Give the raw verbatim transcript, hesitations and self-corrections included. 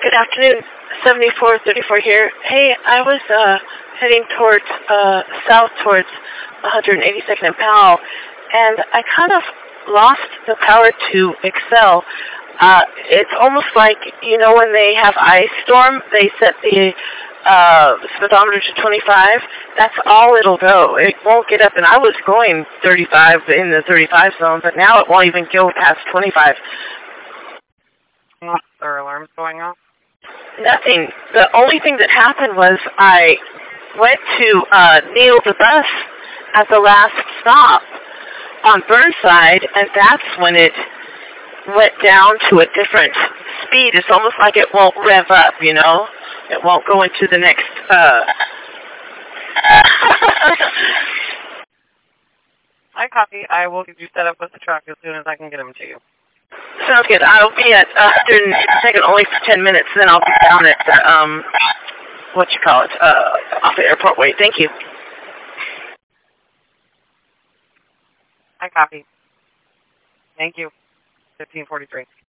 Good afternoon, seventy-four thirty-four here. Hey, I was uh, heading towards, uh, south towards one hundred eighty-second and Powell, and I kind of lost the power to Excel. Uh, it's almost like, you know, when they have ice storm, they set the uh, speedometer to twenty-five. That's all it'll go. It won't get up, and I was going thirty-five in the thirty-five zone, but now it won't even go past twenty-five. Are alarms going off? Nothing. The only thing that happened was I went to uh, Neil the bus at the last stop on Burnside, and that's when it went down to a different speed. It's almost like it won't rev up, you know? It won't go into the next... Uh... I copy. I will get you set up with the truck as soon as I can get them to you. Sounds good. I'll be at one hundred second only for ten minutes, then I'll be down at the, um, what you call it, uh, off the airport way. Thank you. I copy. Thank you. fifteen forty-three.